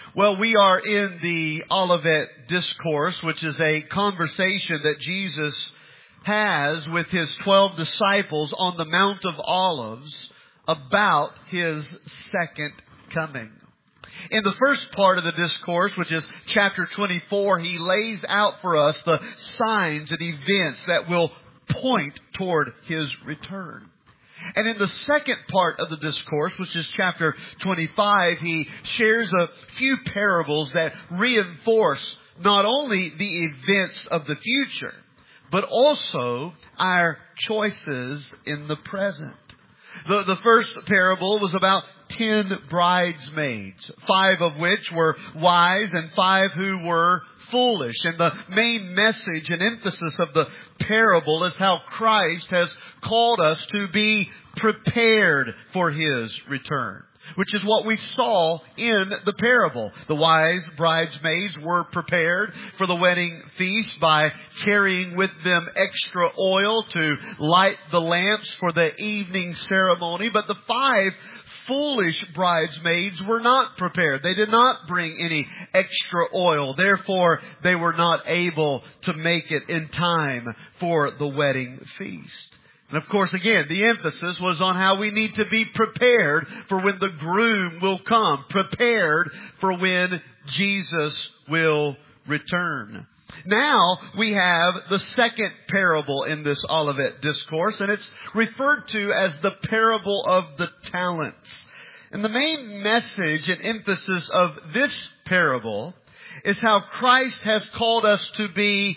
Well, we are in the Olivet Discourse, which is a conversation that Jesus has with His 12 disciples on the Mount of Olives about His second coming. In the first part of the discourse, which is chapter 24, He lays out for us the signs and events that will point toward His return. And in the second part of the discourse, which is chapter 25, He shares a few parables that reinforce not only the events of the future, but also our choices in the present. The first parable was about 10 bridesmaids, 5 of which were wise and 5 who were foolish. And the main message and emphasis of the parable is how Christ has called us to be prepared for His return, which is what we saw in the parable. The wise bridesmaids were prepared for the wedding feast by carrying with them extra oil to light the lamps for the evening ceremony. But the 5 foolish bridesmaids were not prepared. They did not bring any extra oil. Therefore, they were not able to make it in time for the wedding feast. And of course, again, the emphasis was on how we need to be prepared for when the groom will come, prepared for when Jesus will return. Now we have the second parable in this Olivet Discourse, and it's referred to as the parable of the talents. And the main message and emphasis of this parable is how Christ has called us to be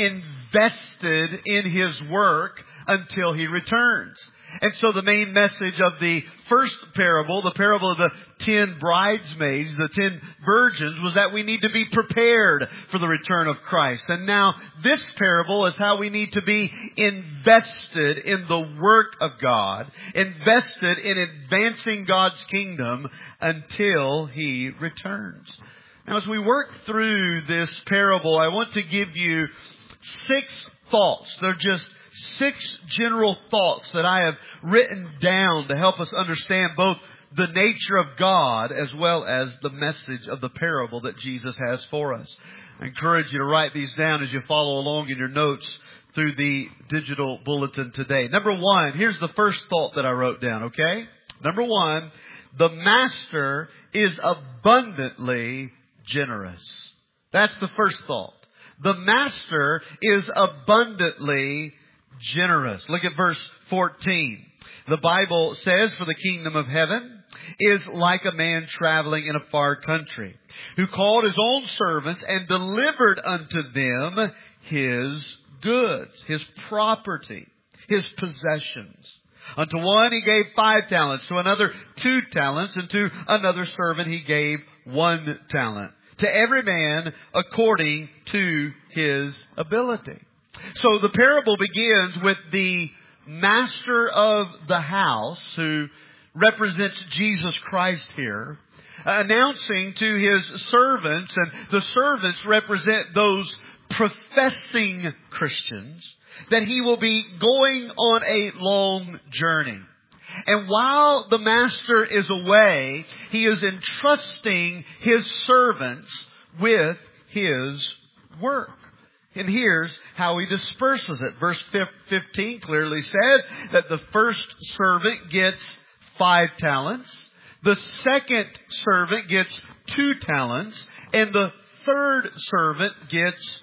invested in His work until He returns. And so the main message of the first parable, the parable of the 10 bridesmaids, the 10 virgins, was that we need to be prepared for the return of Christ. And now this parable is how we need to be invested in the work of God, invested in advancing God's kingdom until He returns. Now as we work through this parable, I want to give you 6 thoughts. They're just 6 general thoughts that I have written down to help us understand both the nature of God as well as the message of the parable that Jesus has for us. I encourage you to write these down as you follow along in your notes through the digital bulletin today. Number 1, here's the first thought that I wrote down, okay? Number 1, the Master is abundantly generous. That's the first thought. The Master is abundantly generous. Look at verse 14. The Bible says, "For the kingdom of heaven is like a man traveling in a far country, who called his own servants and delivered unto them his goods," his property, his possessions. "Unto one he gave 5 talents, to another 2 talents, and to another servant he gave 1 talent. To every man according to his ability." So the parable begins with the master of the house, who represents Jesus Christ here, announcing to his servants, and the servants represent those professing Christians, that he will be going on a long journey. And while the master is away, he is entrusting his servants with his work. And here's how he disperses it. Verse 15 clearly says that the first servant gets 5 talents. The second servant gets 2 talents. And the third servant gets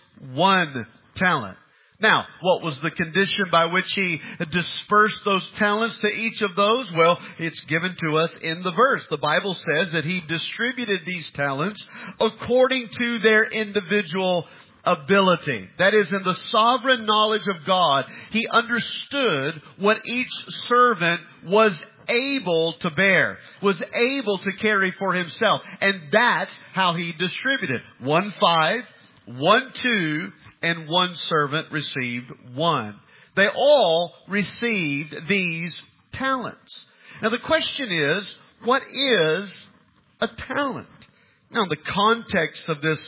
1 talent. Now, what was the condition by which he dispersed those talents to each of those? Well, it's given to us in the verse. The Bible says that he distributed these talents according to their individual ability. That is, in the sovereign knowledge of God, he understood what each servant was able to bear, was able to carry for himself. And that's how he distributed. 1 5, 1 2, and 1 servant received 1. They all received these talents. Now the question is, what is a talent? Now in the context of this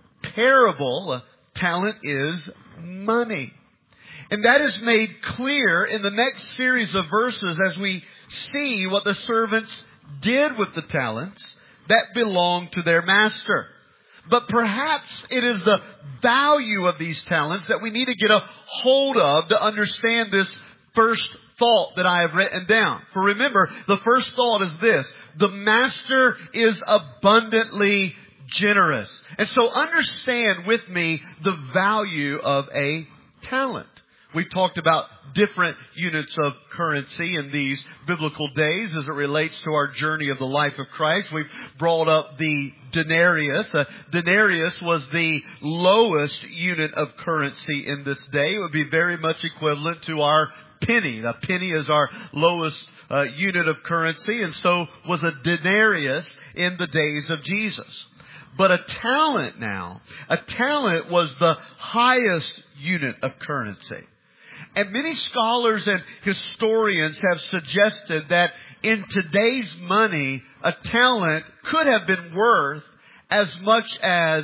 parable, a talent is money. And that is made clear in the next series of verses as we see what the servants did with the talents. that belonged to their master. But perhaps it is the value of these talents that we need to get a hold of to understand this first thought that I have written down. For remember, the first thought is this: the master is abundantly generous. And so understand with me the value of a talent. We've talked about different units of currency in these biblical days as it relates to our journey of the life of Christ. We've brought up the denarius. A denarius was the lowest unit of currency in this day. It would be very much equivalent to our penny. A penny is our lowest unit of currency, and so was a denarius in the days of Jesus. But a talent was the highest unit of currency. And many scholars and historians have suggested that in today's money, a talent could have been worth as much as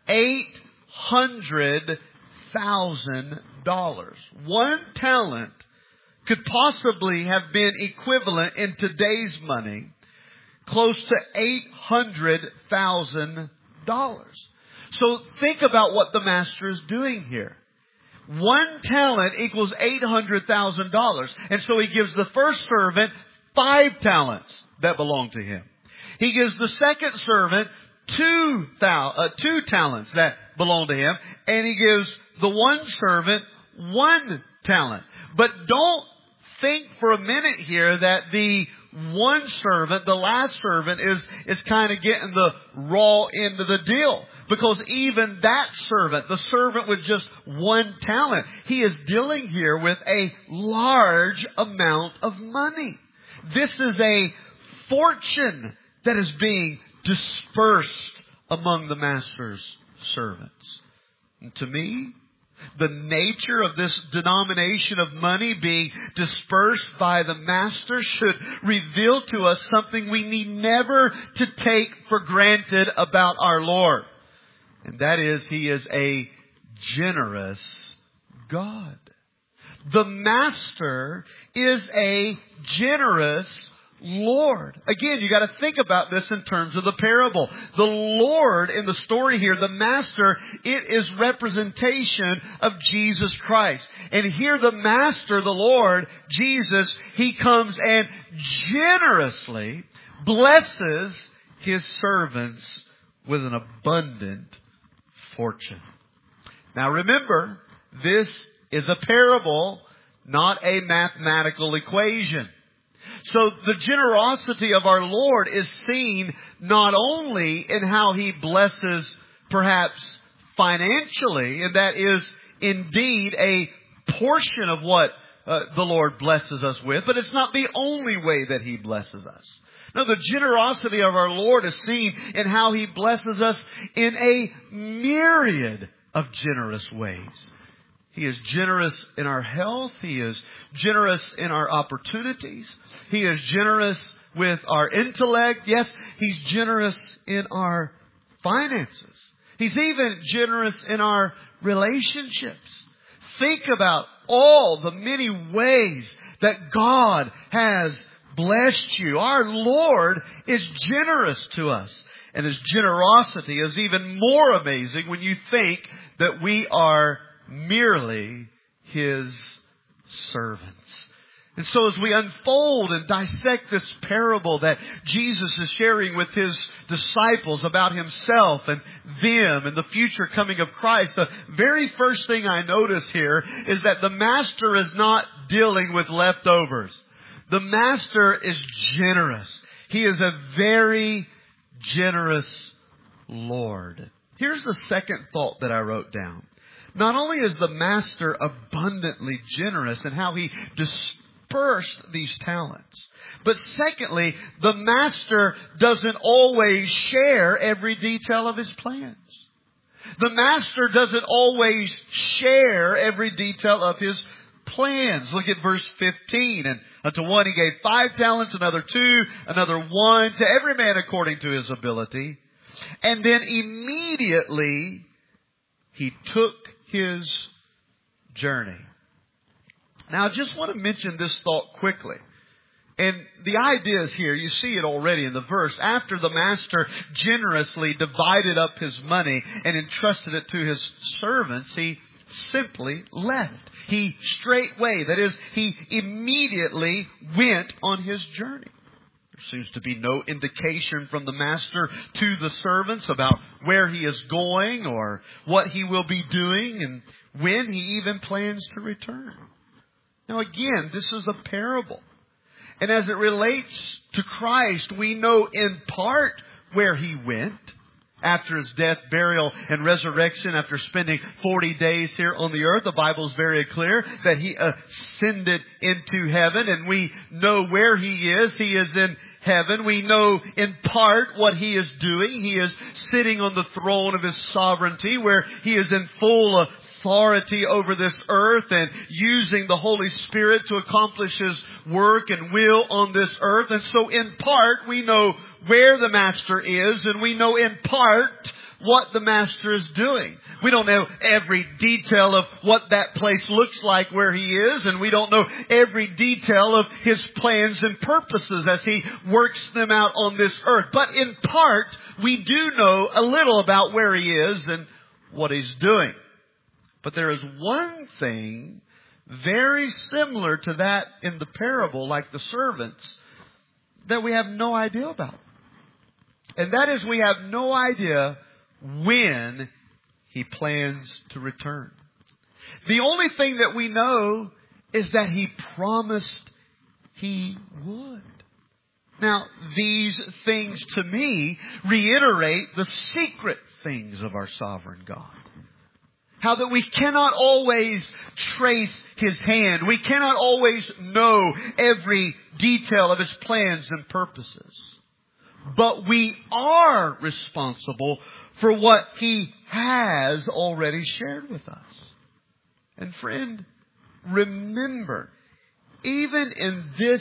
$800,000. One talent could possibly have been equivalent in today's money close to $800,000. So think about what the master is doing here. One talent equals $800,000. And so he gives the first servant 5 talents that belong to him. He gives the second servant 2 talents that belong to him. And he gives the one servant 1 talent. But don't think for a minute here that the one servant, the last servant, is kind of getting the raw end of the deal. Because even that servant, the servant with just 1 talent, he is dealing here with a large amount of money. This is a fortune that is being dispersed among the master's servants. And to me, the nature of this denomination of money being dispersed by the master should reveal to us something we need never to take for granted about our Lord. And that is, He is a generous God. The master is a generous Lord. Again, you got to think about this in terms of the parable. The Lord in the story here, the master, it is representation of Jesus Christ. And here the master, the Lord, Jesus, He comes and generously blesses His servants with an abundant fortune. Now remember, this is a parable, not a mathematical equation. So the generosity of our Lord is seen not only in how He blesses perhaps financially, and that is indeed a portion of what the Lord blesses us with, but it's not the only way that He blesses us. No, the generosity of our Lord is seen in how He blesses us in a myriad of generous ways. He is generous in our health. He is generous in our opportunities. He is generous with our intellect. Yes, He's generous in our finances. He's even generous in our relationships. Think about all the many ways that God has blessed you. Our Lord is generous to us. And His generosity is even more amazing when you think that we are merely His servants. And so as we unfold and dissect this parable that Jesus is sharing with His disciples about Himself and them and the future coming of Christ, the very first thing I notice here is that the Master is not dealing with leftovers. The Master is generous. He is a very generous Lord. Here's the second thought that I wrote down. Not only is the Master abundantly generous in how He dispersed these talents, but secondly, the Master doesn't always share every detail of His plans. The Master doesn't always share every detail of His plans. Look at verse 15. And unto one He gave 5 talents, another 2, another 1, to every man according to his ability. And then immediately He took His journey. Now I just want to mention this thought quickly. And the idea is here, you see it already in the verse. After the master generously divided up his money and entrusted it to his servants, he simply left. He straightway, that is, he immediately went on his journey. There seems to be no indication from the master to the servants about where he is going or what he will be doing and when he even plans to return. Now again, this is a parable. And as it relates to Christ, we know in part where he went after his death, burial, and resurrection, after spending 40 days here on the earth. The Bible is very clear that he ascended into heaven, and we know where he is. He is in heaven. We know in part what he is doing. He is sitting on the throne of his sovereignty, where he is in full authority over this earth and using the Holy Spirit to accomplish his work and will on this earth. And so in part we know where the Master is, and we know in part what the Master is doing. We don't know every detail of what that place looks like where he is, and we don't know every detail of his plans and purposes as he works them out on this earth. But in part, we do know a little about where he is and what he's doing. But there is one thing very similar to that in the parable, like the servants, that we have no idea about. And that is, we have no idea when he plans to return. The only thing that we know is that he promised he would. Now, these things to me reiterate the secret things of our sovereign God. How that we cannot always trace his hand. We cannot always know every detail of his plans and purposes. But we are responsible for what he has already shared with us. And friend, remember, even in this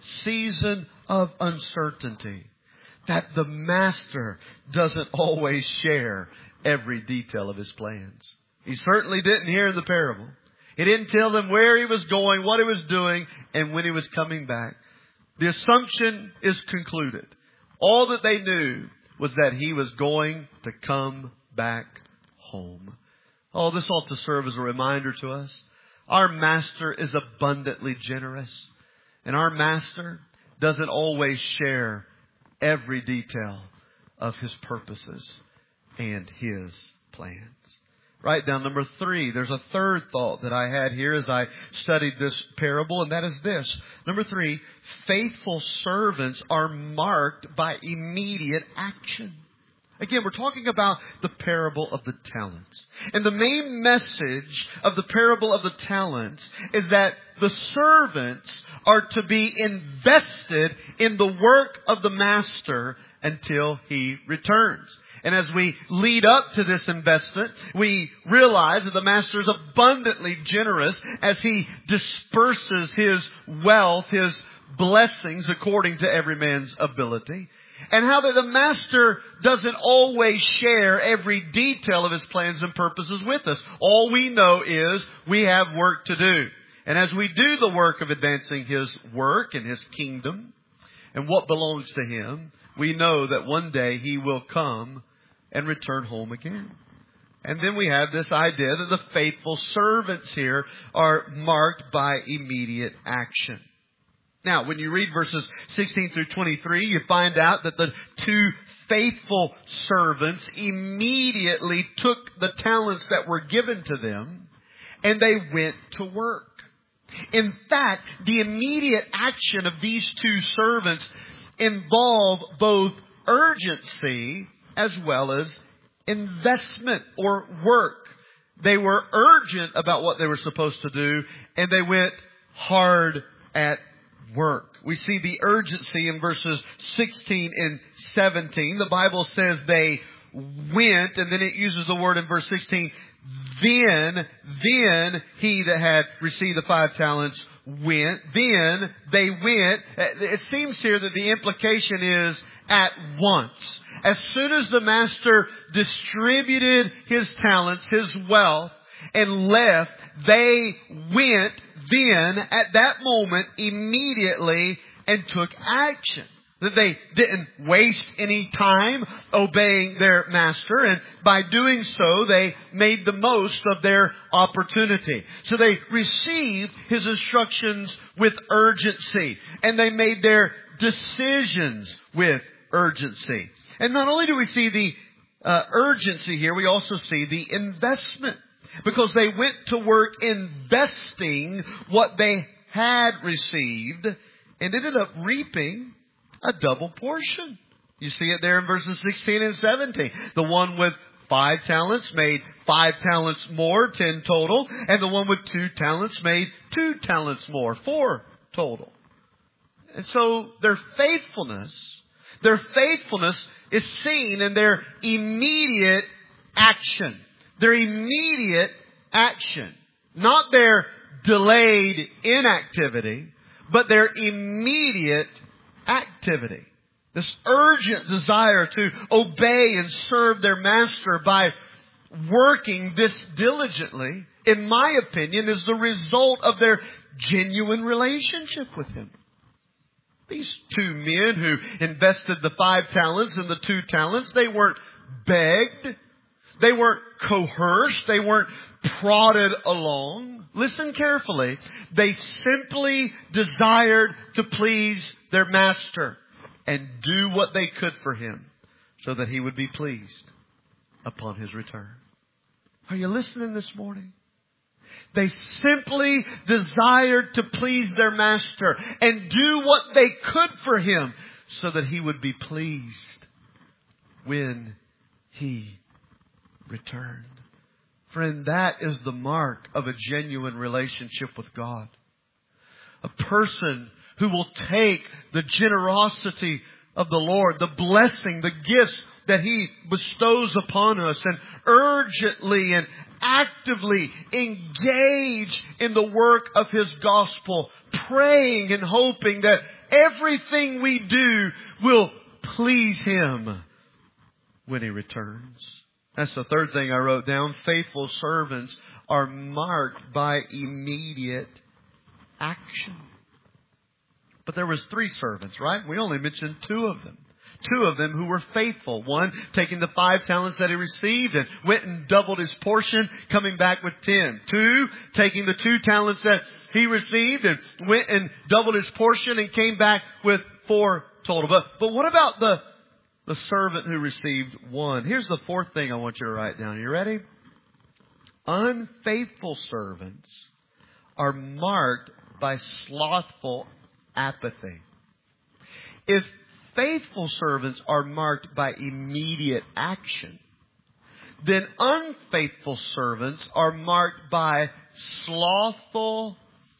season of uncertainty, that the Master doesn't always share every detail of his plans. He certainly didn't here in the parable. He didn't tell them where he was going, what he was doing, and when he was coming back. The assumption is concluded. All that they knew was that he was going to come back home. Oh, this ought to serve as a reminder to us. Our Master is abundantly generous. And our Master doesn't always share every detail of his purposes and his plans. Write down number 3. There's a third thought that I had here as I studied this parable, and that is this. Number 3, faithful servants are marked by immediate action. Again, we're talking about the parable of the talents. And the main message of the parable of the talents is that the servants are to be invested in the work of the Master until he returns. And as we lead up to this investment, we realize that the Master is abundantly generous as he disperses his wealth, his blessings according to every man's ability. And how that the Master doesn't always share every detail of his plans and purposes with us. All we know is we have work to do. And as we do the work of advancing his work and his kingdom and what belongs to him, we know that one day he will come and return home again. And then we have this idea that the faithful servants here are marked by immediate action. Now, when you read verses 16 through 23, you find out that the 2 faithful servants immediately took the talents that were given to them and they went to work. In fact, the immediate action of these 2 servants involve both urgency as well as investment or work. They were urgent about what they were supposed to do, and they went hard at work. We see the urgency in verses 16 and 17. The Bible says they went, and then it uses the word in verse 16, then he that had received the 5 talents went. Then they went. It seems here that the implication is at once. As soon as the Master distributed his talents, his wealth, and left, they went then at that moment immediately and took action. That they didn't waste any time obeying their master, and by doing so, they made the most of their opportunity. So they received his instructions with urgency, and they made their decisions with urgency. And not only do we see the urgency here, we also see the investment. Because they went to work investing what they had received and ended up reaping a double portion. You see it there in verses 16 and 17. The one with 5 talents made 5 talents more, 10 total. And the one with 2 talents made 2 talents more, 4 total. And so their faithfulness is seen in their immediate action. Their immediate action. Not their delayed inactivity, but their immediate activity. This urgent desire to obey and serve their master by working this diligently, in my opinion, is the result of their genuine relationship with him. These 2 men who invested the 5 talents and the 2 talents, they weren't begged. They weren't coerced. They weren't prodded along. Listen carefully. They simply desired to please their master and do what they could for him so that he would be pleased upon his return. Are you listening this morning? They simply desired to please their master and do what they could for him so that he would be pleased when he returned. Friend, that is the mark of a genuine relationship with God. A person who will take the generosity of the Lord, the blessing, the gifts that he bestows upon us, and urgently and actively engage in the work of his gospel, praying and hoping that everything we do will please him when he returns. That's the third thing I wrote down. Faithful servants are marked by immediate action. But there was 3 servants, right? We only mentioned 2 of them. 2 of them who were faithful. One taking the 5 talents that he received and went and doubled his portion, coming back with 10. 2 taking the 2 talents that he received and went and doubled his portion and came back with 4 total. But what about the servant who received 1? Here's the 4th thing I want you to write down. Are you ready? Unfaithful servants are marked by slothful apathy. If faithful servants are marked by immediate action, then unfaithful servants are marked by slothful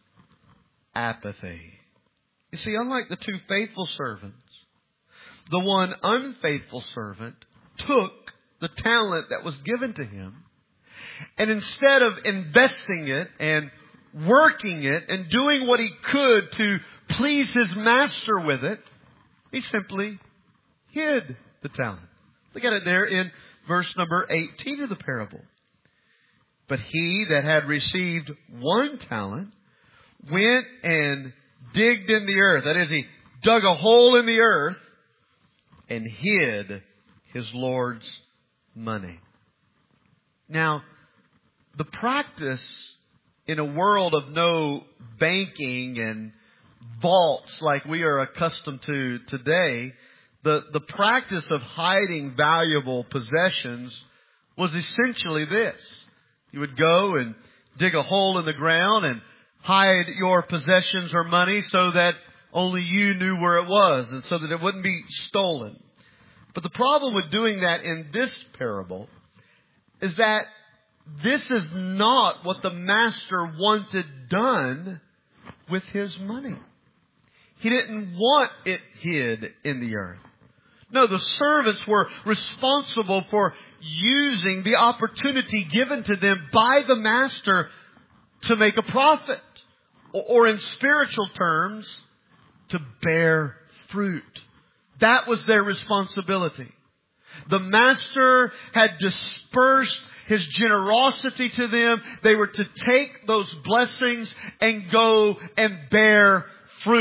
apathy. You see, unlike the 2 faithful servants, the one unfaithful servant took the talent that was given to him, and instead of investing it and working it and doing what he could to please his master with it, he simply hid the talent. Look at it there in verse number 18 of the parable. But he that had received 1 talent went and digged in the earth. That is, he dug a hole in the earth and hid his Lord's money. Now, the practice in a world of no banking and vaults like we are accustomed to today, the practice of hiding valuable possessions was essentially this. You would go and dig a hole in the ground and hide your possessions or money so that only you knew where it was and so that it wouldn't be stolen. But the problem with doing that in this parable is that this is not what the master wanted done with his money. He didn't want it hid in the earth. No, the servants were responsible for using the opportunity given to them by the master to make a profit. Or in spiritual terms, to bear fruit. That was their responsibility. The master had dispersed his generosity to them. They were to take those blessings and go and bear fruit.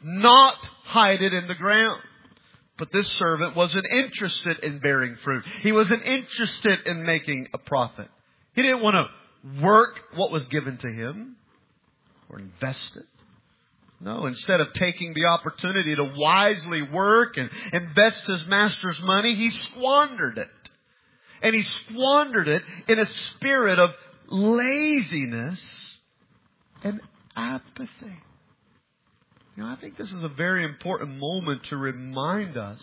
not hide it in the ground. But this servant wasn't interested in bearing fruit. He wasn't interested in making a profit. He didn't want to work what was given to him or invest it. No, instead of taking the opportunity to wisely work and invest his master's money, he squandered it. And he squandered it in a spirit of laziness and apathy. I think this is a very important moment to remind us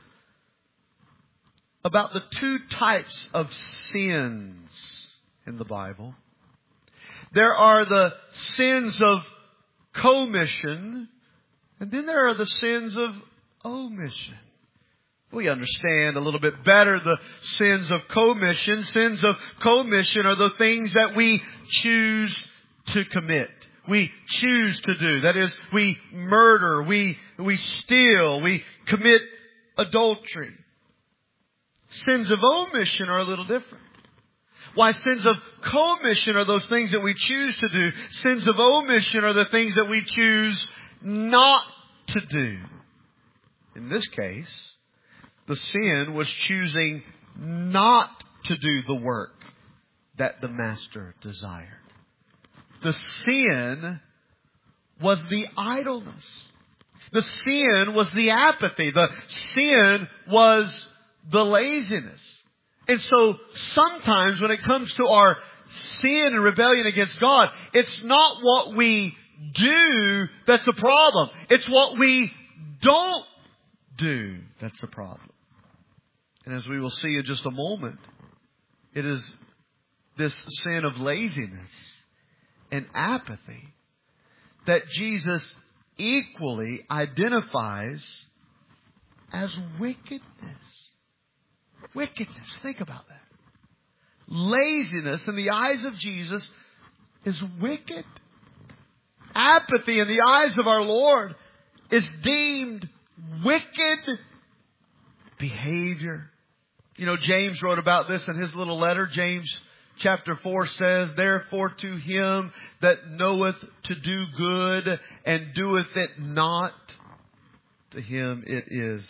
about the two types of sins in the Bible. There are the sins of commission, and then there are the sins of omission. We understand a little bit better the sins of commission. Sins of commission are the things that we choose to commit. We choose to do. That is, we murder, we steal, we commit adultery. Sins of omission are a little different. Why sins of commission are those things that we choose to do. Sins of omission are the things that we choose not to do. In this case, the sin was choosing not to do the work that the master desired. The sin was the idleness. The sin was the apathy. The sin was the laziness. And so sometimes when it comes to our sin and rebellion against God, it's not what we do that's the problem. It's what we don't do that's the problem. And as we will see in just a moment, it is this sin of laziness and apathy that Jesus equally identifies as wickedness. Wickedness. Think about that. Laziness in the eyes of Jesus is wicked. Apathy in the eyes of our Lord is deemed wicked behavior. James wrote about this in his little letter. James chapter 4 says, "Therefore to him that knoweth to do good and doeth it not, to him it is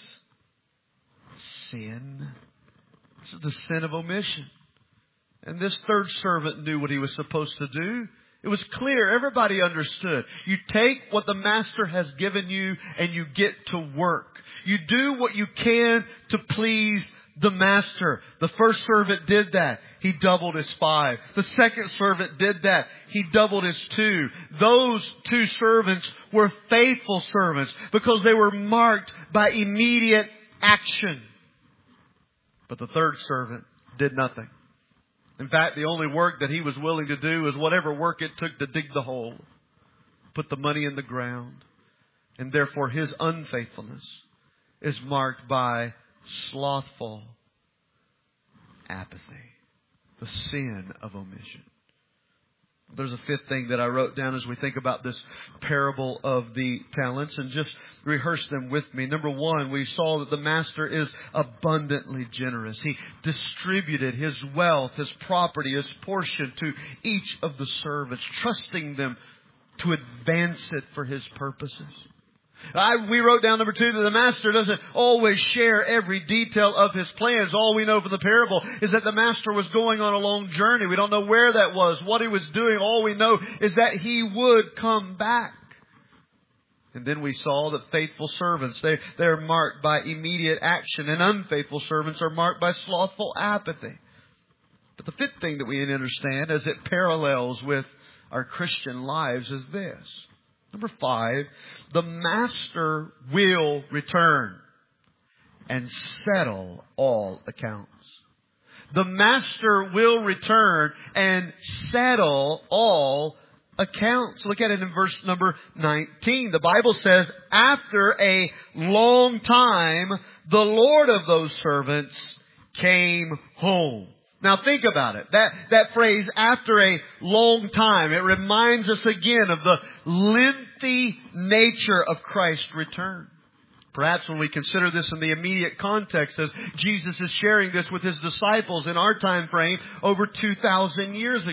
sin." This is the sin of omission. And this third servant knew what he was supposed to do. It was clear. Everybody understood. You take what the master has given you and you get to work. You do what you can to please the master. The first servant did that. He doubled his 5. The second servant did that. He doubled his 2. Those 2 servants were faithful servants because they were marked by immediate action. But the third servant did nothing. In fact, the only work that he was willing to do is whatever work it took to dig the hole, put the money in the ground. And therefore his unfaithfulness is marked by slothful apathy, the sin of omission. There's a fifth thing that I wrote down as we think about this parable of the talents, and just rehearse them with me. Number 1, we saw that the master is abundantly generous. He distributed his wealth, his property, his portion to each of the servants, trusting them to advance it for his purposes. We wrote down number 2 that the master doesn't always share every detail of his plans. All we know from the parable is that the master was going on a long journey. We don't know where that was, what he was doing. All we know is that he would come back. And then we saw that faithful servants, they're marked by immediate action, and unfaithful servants are marked by slothful apathy. But the fifth thing that we need to understand as it parallels with our Christian lives is this. Number 5, the master will return and settle all accounts. The master will return and settle all accounts. Look at it in verse number 19. The Bible says, after a long time, the Lord of those servants came home. Now think about it. That phrase, after a long time, it reminds us again of the lengthy nature of Christ's return. Perhaps when we consider this in the immediate context, as Jesus is sharing this with His disciples in our time frame over 2,000 years ago.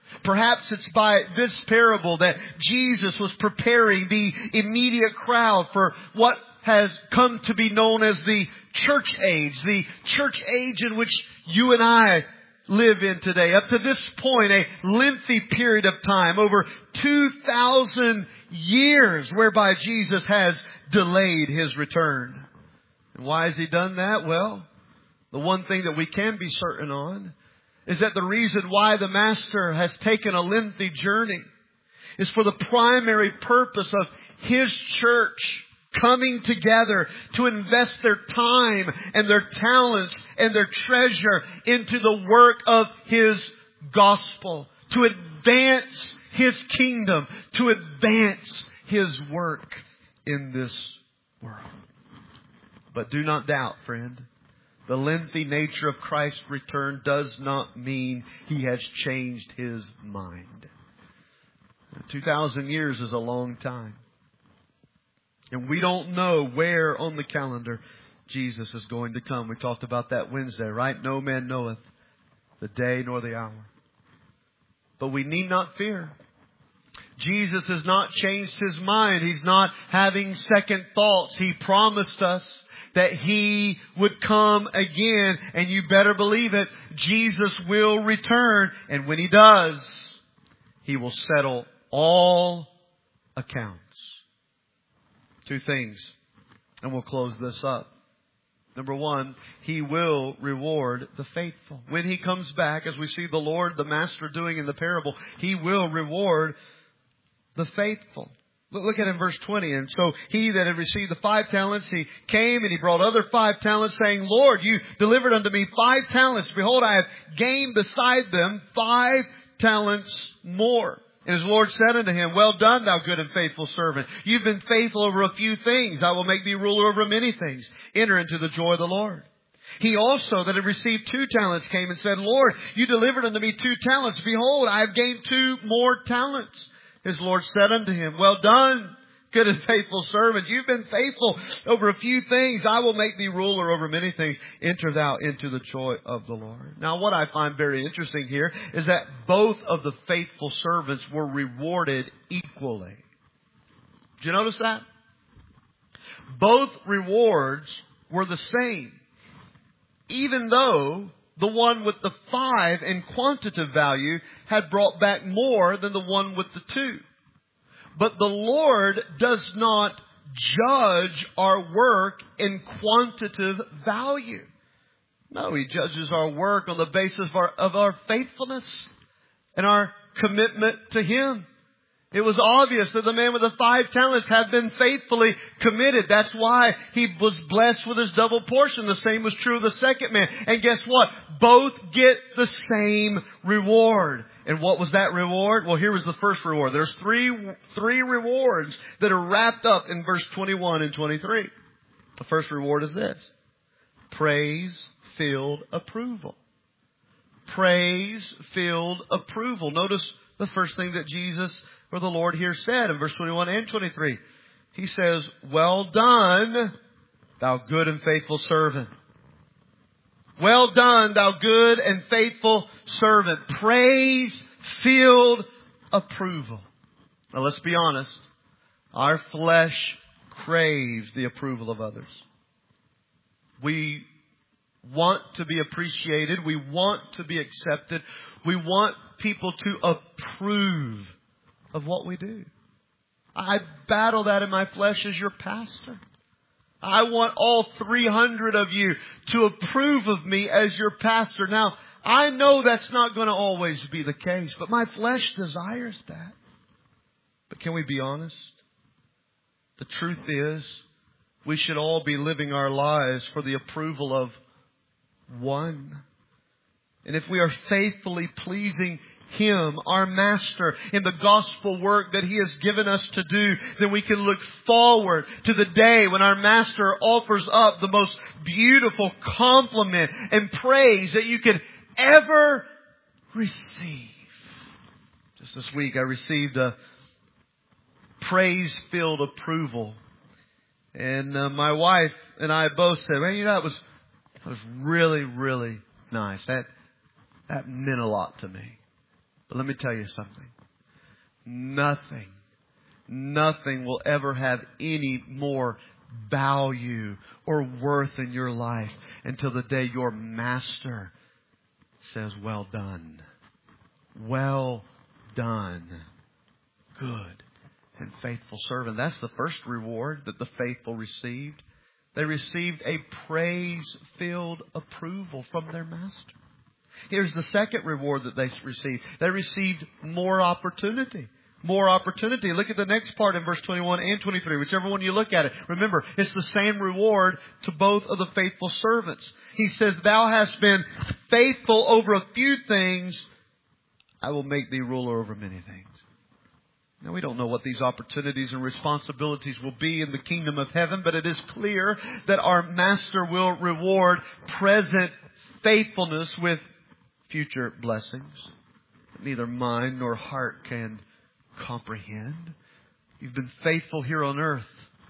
Perhaps it's by this parable that Jesus was preparing the immediate crowd for what has come to be known as the church age in which you and I live in today. Up to this point, a lengthy period of time, over 2,000 years, whereby Jesus has delayed His return. And why has He done that? Well, the one thing that we can be certain on is that the reason why the Master has taken a lengthy journey is for the primary purpose of His church coming together to invest their time and their talents and their treasure into the work of His gospel, to advance His kingdom, to advance His work in this world. But do not doubt, friend, the lengthy nature of Christ's return does not mean He has changed His mind. 2,000 years is a long time. And we don't know where on the calendar Jesus is going to come. We talked about that Wednesday, right? No man knoweth the day nor the hour. But we need not fear. Jesus has not changed His mind. He's not having second thoughts. He promised us that He would come again. And you better believe it. Jesus will return. And when He does, He will settle all accounts. Two things, and we'll close this up. Number one, He will reward the faithful. When He comes back, as we see the Lord, the Master doing in the parable, He will reward the faithful. Look at it in verse 20. And so he that had received the 5 talents, he came and he brought other 5 talents, saying, Lord, you delivered unto me 5 talents. Behold, I have gained beside them 5 talents more. And his Lord said unto him, Well done, thou good and faithful servant. You've been faithful over a few things. I will make thee ruler over many things. Enter into the joy of the Lord. He also that had received 2 talents came and said, Lord, you delivered unto me 2 talents. Behold, I have gained 2 more talents. His Lord said unto him, Well done, good and faithful servant. You've been faithful over a few things. I will make thee ruler over many things. Enter thou into the joy of the Lord. Now, what I find very interesting here is that both of the faithful servants were rewarded equally. Did you notice that? Both rewards were the same. Even though the one with the 5 in quantitative value had brought back more than the one with the 2. But the Lord does not judge our work in quantitative value. No, He judges our work on the basis of our faithfulness and our commitment to Him. It was obvious that the man with the 5 talents had been faithfully committed. That's why he was blessed with his double portion. The same was true of the second man. And guess what? Both get the same reward. And what was that reward? Well, here was the first reward. There's three rewards that are wrapped up in verse 21 and 23. The first reward is this: praise-filled approval. Praise-filled approval. Notice the first thing that Jesus or the Lord here said in verse 21 and 23. He says, Well done, thou good and faithful servant. Well done, thou good and faithful servant. Praise-filled approval. Now let's be honest. Our flesh craves the approval of others. We want to be appreciated. We want to be accepted. We want people to approve of what we do. I battle that in my flesh as your pastor. I want all 300 of you to approve of me as your pastor. Now, I know that's not going to always be the case, but my flesh desires that. But can we be honest? The truth is, we should all be living our lives for the approval of one. And if we are faithfully pleasing Him, our Master, in the gospel work that He has given us to do, then we can look forward to the day when our Master offers up the most beautiful compliment and praise that you could ever receive. Just this week I received a praise-filled approval. And my wife and I both said, man, that was really, really nice. That meant a lot to me. But let me tell you something. Nothing will ever have any more value or worth in your life until the day your master says, well done. Well done. Good and faithful servant. That's the first reward that the faithful received. They received a praise-filled approval from their master. Here's the second reward that they received. They received more opportunity. More opportunity. Look at the next part in verse 21 and 23. Whichever one you look at it. Remember, it's the same reward to both of the faithful servants. He says, thou hast been faithful over a few things. I will make thee ruler over many things. Now, we don't know what these opportunities and responsibilities will be in the kingdom of heaven, but it is clear that our master will reward present faithfulness with future blessings that neither mind nor heart can comprehend. You've been faithful here on earth.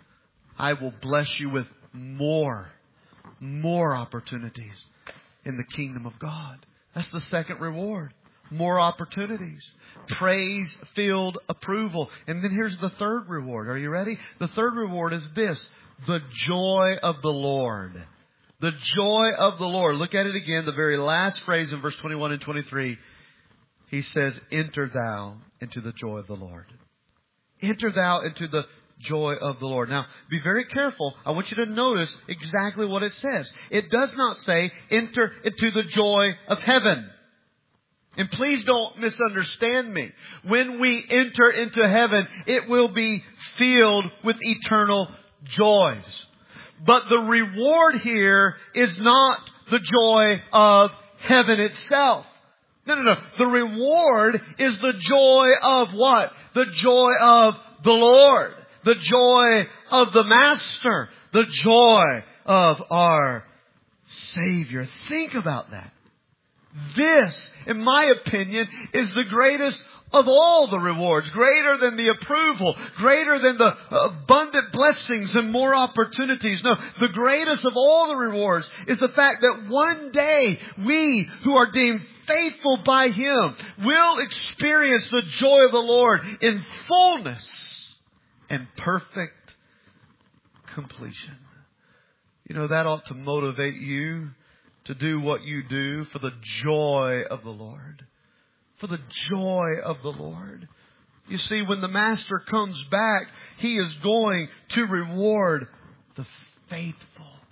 I will bless you with more opportunities in the kingdom of God. That's the second reward. More opportunities. Praise-filled approval. And then here's the third reward. Are you ready? The third reward is this. The joy of the Lord. The joy of the Lord. Look at it again. The very last phrase in verse 21 and 23. He says, enter thou into the joy of the Lord. Enter thou into the joy of the Lord. Now, be very careful. I want you to notice exactly what it says. It does not say, enter into the joy of heaven. And please don't misunderstand me. When we enter into heaven, it will be filled with eternal joys. But the reward here is not the joy of heaven itself. No. The reward is the joy of what? The joy of the Lord. The joy of the Master. The joy of our Savior. Think about that. This, in my opinion, is the greatest of all the rewards. Greater than the approval. Greater than the abundant blessings and more opportunities. No, the greatest of all the rewards is the fact that one day we who are deemed faithful by Him will experience the joy of the Lord in fullness and perfect completion. You know, that ought to motivate you to do what you do for the joy of the Lord. For the joy of the Lord. You see, when the Master comes back, He is going to reward the faithful.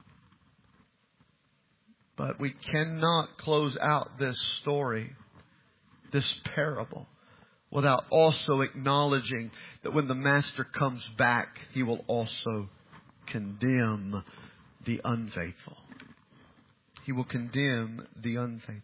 But we cannot close out this story, this parable, without also acknowledging that when the Master comes back, He will also condemn the unfaithful. He will condemn the unfaithful.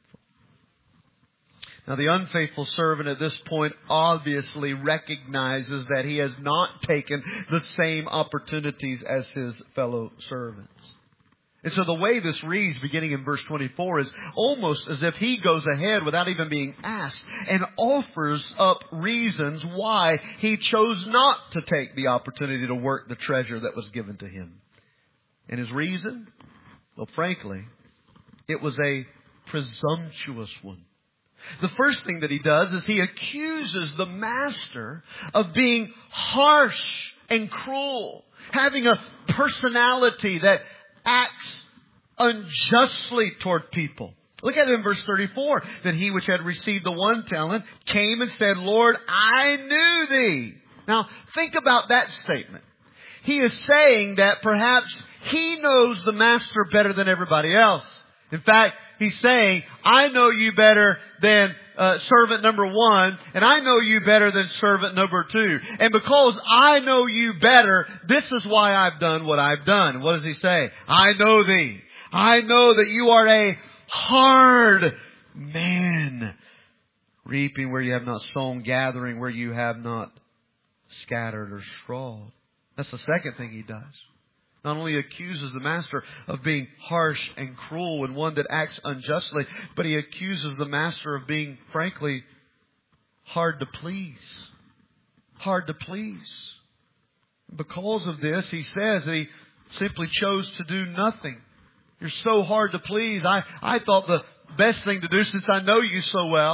Now, the unfaithful servant at this point obviously recognizes that he has not taken the same opportunities as his fellow servants. And so the way this reads, beginning in verse 24, is almost as if he goes ahead without even being asked and offers up reasons why he chose not to take the opportunity to work the treasure that was given to him. And his reason? Well, frankly, it was a presumptuous one. The first thing that he does is he accuses the Master of being harsh and cruel, having a personality that acts unjustly toward people. Look at it in verse 34. Then he which had received the 1 talent came and said, Lord, I knew thee. Now, think about that statement. He is saying that perhaps he knows the Master better than everybody else. In fact, he's saying, I know you better than servant number 1, and I know you better than servant number 2. And because I know you better, this is why I've done what I've done. What does he say? I know thee. I know that you are a hard man, reaping where you have not sown, gathering where you have not scattered or strawed. That's the second thing he does. Not only accuses the Master of being harsh and cruel and one that acts unjustly, but he accuses the Master of being, frankly, hard to please. Hard to please. Because of this, he says that he simply chose to do nothing. You're so hard to please. I thought the best thing to do, since I know you so well,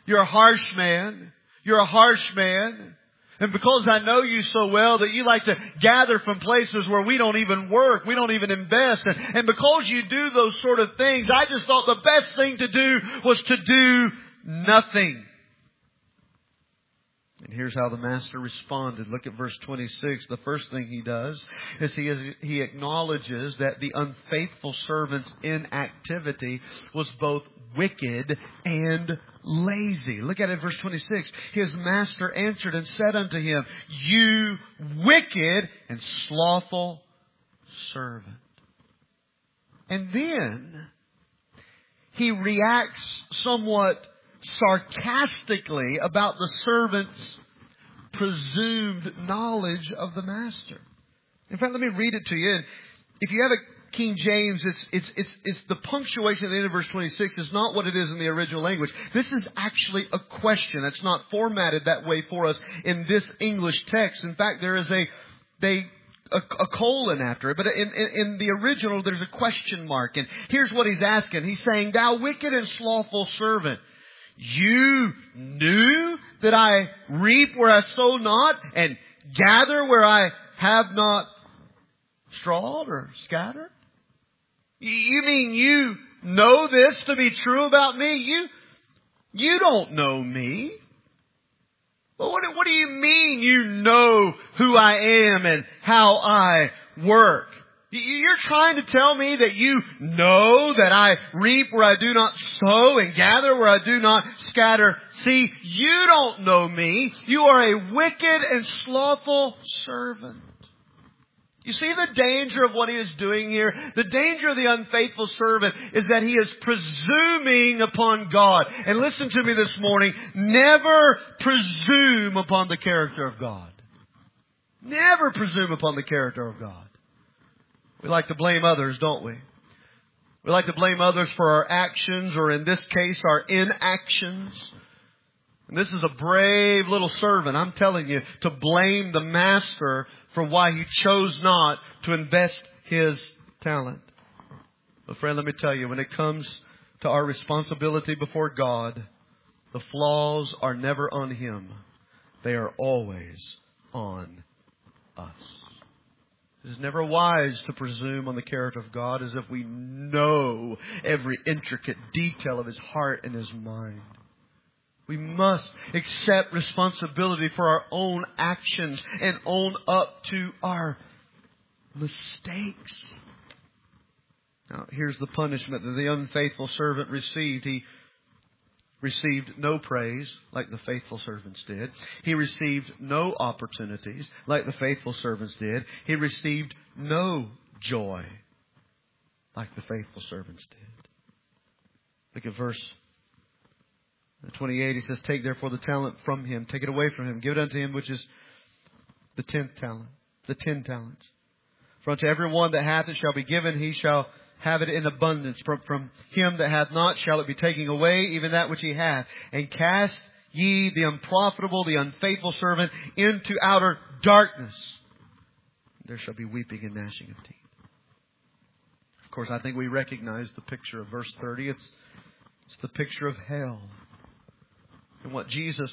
You're a harsh man. You're a harsh man. And because I know you so well that you like to gather from places where we don't even work, we don't even invest. And because you do those sort of things, I just thought the best thing to do was to do nothing. And here's how the master responded. Look at verse 26. The first thing he does is he acknowledges that the unfaithful servant's inactivity was both wicked and lazy. Look at it, verse 26. His master answered and said unto him, You wicked and slothful servant. And then he reacts somewhat sarcastically about the servant's presumed knowledge of the master. In fact, let me read it to you. If you have a King James, it's the punctuation at the end of verse 26 is not what it is in the original language. This is actually a question. It's not formatted that way for us in this English text. In fact, there is a colon after it. But in the original, there's a question mark. And here's what he's asking. He's saying, Thou wicked and slothful servant, you knew that I reap where I sow not, and gather where I have not strawed or scattered? You mean you know this to be true about me? You don't know me. Well, what do you mean you know who I am and how I work? You're trying to tell me that you know that I reap where I do not sow and gather where I do not scatter. See, you don't know me. You are a wicked and slothful servant. You see the danger of what he is doing here? The danger of the unfaithful servant is that he is presuming upon God. And listen to me this morning. Never presume upon the character of God. Never presume upon the character of God. We like to blame others, don't we? We like to blame others for our actions, or in this case, our inactions. And this is a brave little servant, I'm telling you, to blame the master for why he chose not to invest his talent. But friend, let me tell you, when it comes to our responsibility before God, the flaws are never on him. They are always on us. It is never wise to presume on the character of God as if we know every intricate detail of His heart and His mind. We must accept responsibility for our own actions and own up to our mistakes. Now, here's the punishment that the unfaithful servant received. He received no praise like the faithful servants did. He received no opportunities like the faithful servants did. He received no joy like the faithful servants did. Look at verse 28. He says, Take therefore the talent from him. Take it away from him. Give it unto him which is the 10th talent. The 10 talents. For unto every one that hath it shall be given. He shall have it in abundance. From him that hath not shall it be taken away, even that which he hath. And cast ye the unprofitable, the unfaithful servant into outer darkness. There shall be weeping and gnashing of teeth. Of course, I think we recognize the picture of verse 30. It's the picture of hell. And what Jesus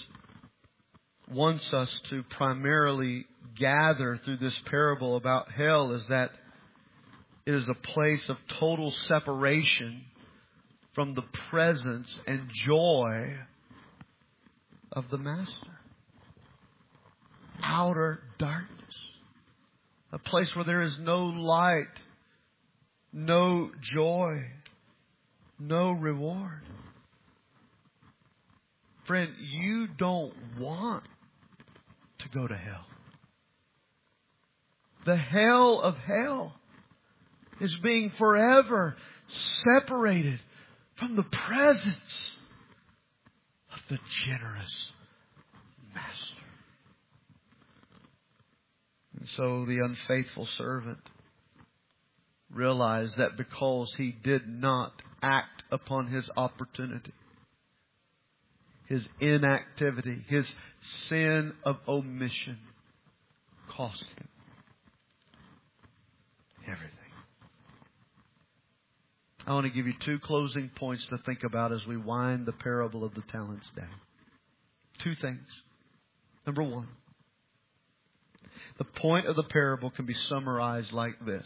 wants us to primarily gather through this parable about hell is that it is a place of total separation from the presence and joy of the Master. Outer darkness. A place where there is no light, no joy, no reward. Friend, you don't want to go to hell. The hell of hell is being forever separated from the presence of the generous Master. And so the unfaithful servant realized that because he did not act upon his opportunity, his inactivity, his sin of omission cost him everything. I want to give you 2 closing points to think about as we wind the parable of the talents down. 2 things. Number 1, the point of the parable can be summarized like this.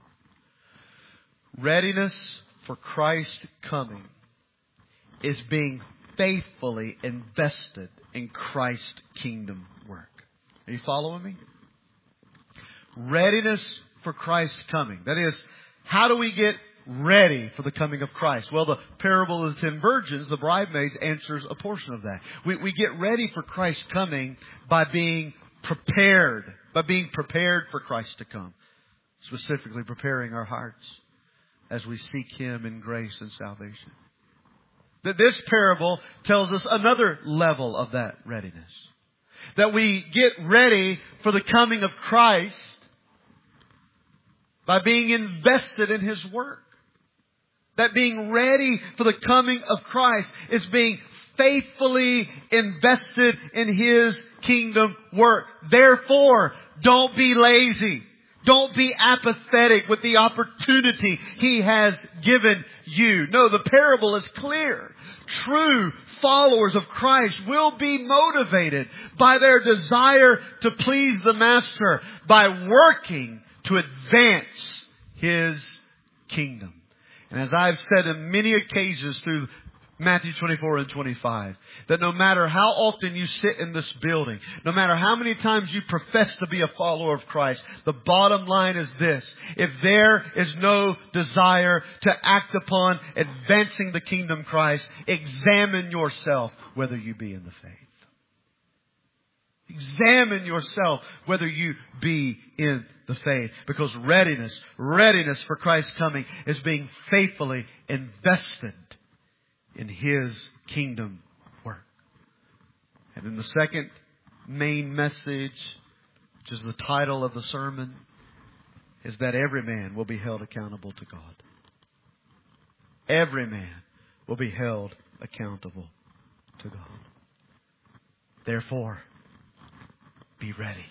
Readiness for Christ's coming is being faithfully invested in Christ's kingdom work. Are you following me? Readiness for Christ's coming. That is, how do we get ready for the coming of Christ? Well, the parable of the 10 virgins, the bridesmaids, answers a portion of that. We get ready for Christ's coming by being prepared. By being prepared for Christ to come. Specifically preparing our hearts as we seek Him in grace and salvation. That this parable tells us another level of that readiness. That we get ready for the coming of Christ by being invested in His work. That being ready for the coming of Christ is being faithfully invested in His kingdom work. Therefore, don't be lazy. Don't be apathetic with the opportunity He has given you. No, the parable is clear. True followers of Christ will be motivated by their desire to please the Master by working to advance His kingdom. And as I've said on many occasions through Matthew 24 and 25, that no matter how often you sit in this building, no matter how many times you profess to be a follower of Christ, the bottom line is this. If there is no desire to act upon advancing the kingdom of Christ, examine yourself whether you be in the faith. Examine yourself whether you be in the faith. Because readiness for Christ's coming is being faithfully invested in His kingdom work. And then the second main message, which is the title of the sermon, is that every man will be held accountable to God. Every man will be held accountable to God. Therefore, be ready.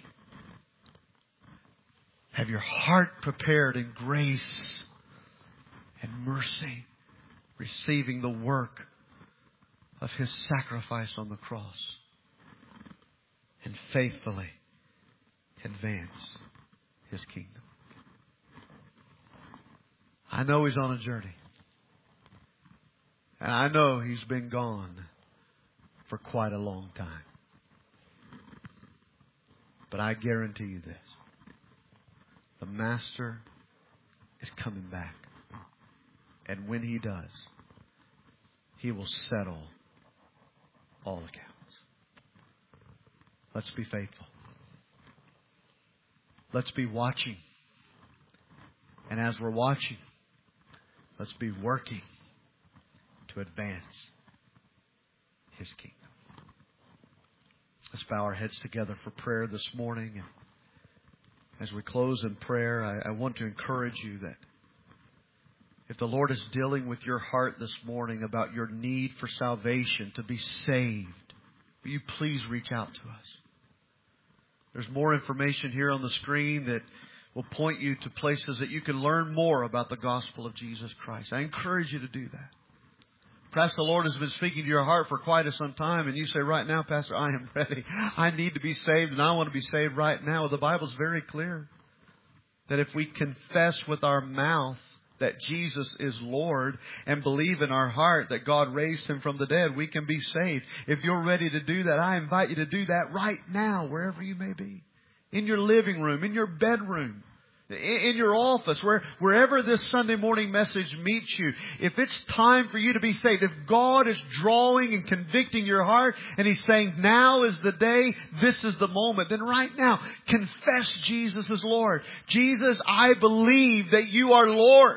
Have your heart prepared in grace and mercy, receiving the work of His sacrifice on the cross, and faithfully advance His kingdom. I know He's on a journey. And I know He's been gone for quite a long time. But I guarantee you this. The Master is coming back. And when He does, He will settle all accounts. Let's be faithful. Let's be watching. And as we're watching, let's be working to advance His kingdom. Let's bow our heads together for prayer this morning. And as we close in prayer, I want to encourage you that if the Lord is dealing with your heart this morning about your need for salvation, to be saved, will you please reach out to us? There's more information here on the screen that will point you to places that you can learn more about the gospel of Jesus Christ. I encourage you to do that. Perhaps the Lord has been speaking to your heart for quite some time, and you say, right now, Pastor, I am ready. I need to be saved, and I want to be saved right now. The Bible's very clear that if we confess with our mouth that Jesus is Lord and believe in our heart that God raised Him from the dead, we can be saved. If you're ready to do that, I invite you to do that right now, wherever you may be. In your living room, in your bedroom, in your office, wherever this Sunday morning message meets you. If it's time for you to be saved, if God is drawing and convicting your heart and He's saying, now is the day, this is the moment, then right now, confess Jesus as Lord. Jesus, I believe that You are Lord.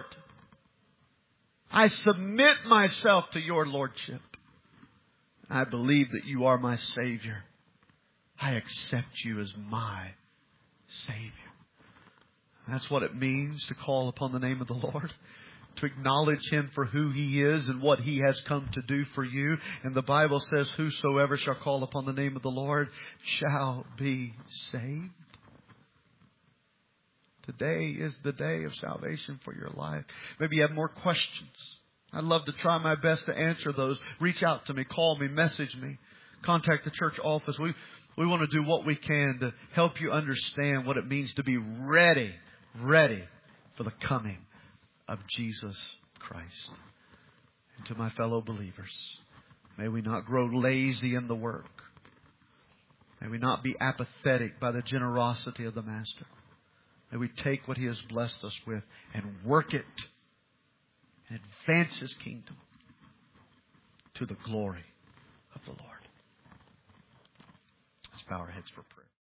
I submit myself to Your Lordship. I believe that You are my Savior. I accept You as my Savior. That's what it means to call upon the name of the Lord. To acknowledge Him for who He is and what He has come to do for you. And the Bible says, whosoever shall call upon the name of the Lord shall be saved. Today is the day of salvation for your life. Maybe you have more questions. I'd love to try my best to answer those. Reach out to me, call me, message me, contact the church office. We want to do what we can to help you understand what it means to be ready for the coming of Jesus Christ. And to my fellow believers, may we not grow lazy in the work. May we not be apathetic by the generosity of the Master. May we take what He has blessed us with and work it and advance His kingdom to the glory of the Lord. Let's bow our heads for prayer.